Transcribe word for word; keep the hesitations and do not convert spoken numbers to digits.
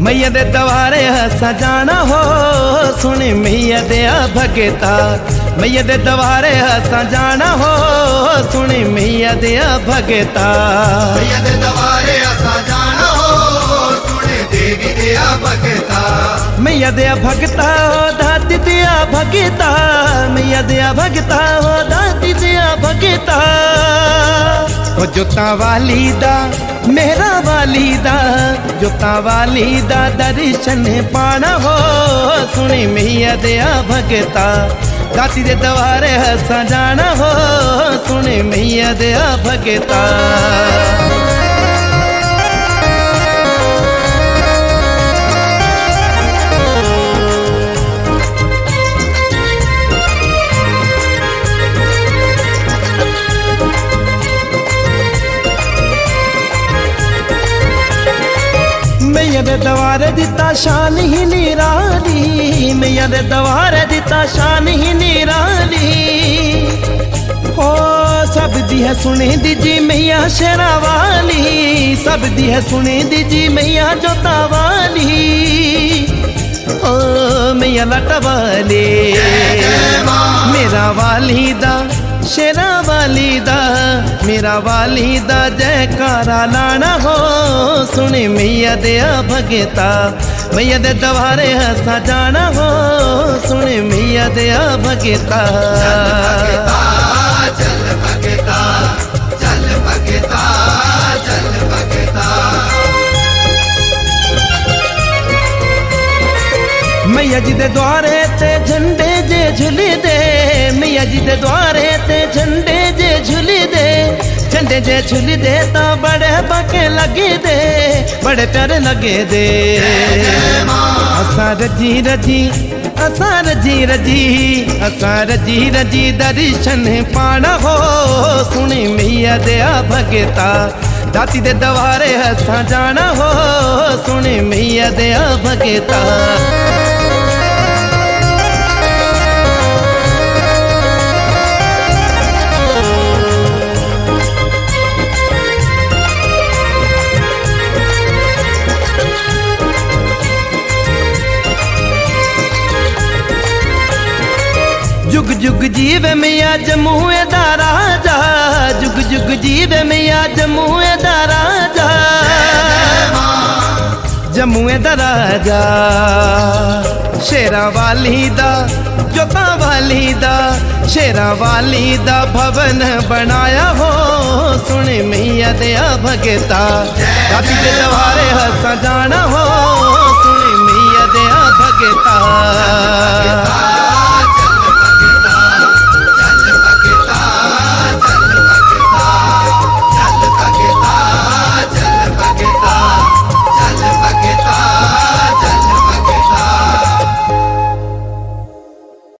मैया दे दवारे हसा जाना हो सुनी मैया दया भगता। मैया दे दवारे हसा जाना हो सुनी मैया दया भगता। मैया दे दवारे हसा जाना हो सुनी देवी दया भगता। मैया दया भगता हो दाती दया भगता। मैया दया भगता हो दाती दया भगता। ओ जोता वाली दा मेरा वाली दा जोता वाली दा दर्शन पाना हो सुनी मैया दया भगता। दाती दे दवारे हसा जाना हो सुनी मैया दया भगता। मैया दे दवारे दिता शान ही निराली। मैया दे दवारे दिता शान ही निराली। हो सब दी है सुनी दीजी मैया शेरा वाली। सब दी है सुनी दीजी मैया जोता वाली। ओ मैया लटा वाली मेरा वाली दा शेरा वाली दा मेरा वाली दा जयकारा लाना हो सुनी मैया दया भगता। मैया दे दवारे हसा जाना हो सुनी मैया दया भगता। चल भगता चल भगता चल भगता। मैया जी दे द्वारे ते झंडे जे झुली दे। मैया जी दे द्वारे ते झंडे जे झुली दे। झंडे जे झुली दे तो बड़े बाके लगे दे बड़े प्यारे लगे दे। असा रजी रजी असा रजी रजी असा रजी रजी दर्शन पाना हो सुनी मैया दया भगता। दाती दे दवारे हसा जाना हो सुनी मैया दया भगता। जुग जुग जीवे मैया जमुए दा राजा। जुग जुग जीवे मैया जमुए दा राजा। जमुए दा राजा शेरा वाली दा जोता वाली दा शेरा वाली दा भवन बनाया हो सुनी मैया दया भगता। दाती दे दवारे हसा जाना हो सुनी मैया दया भगता।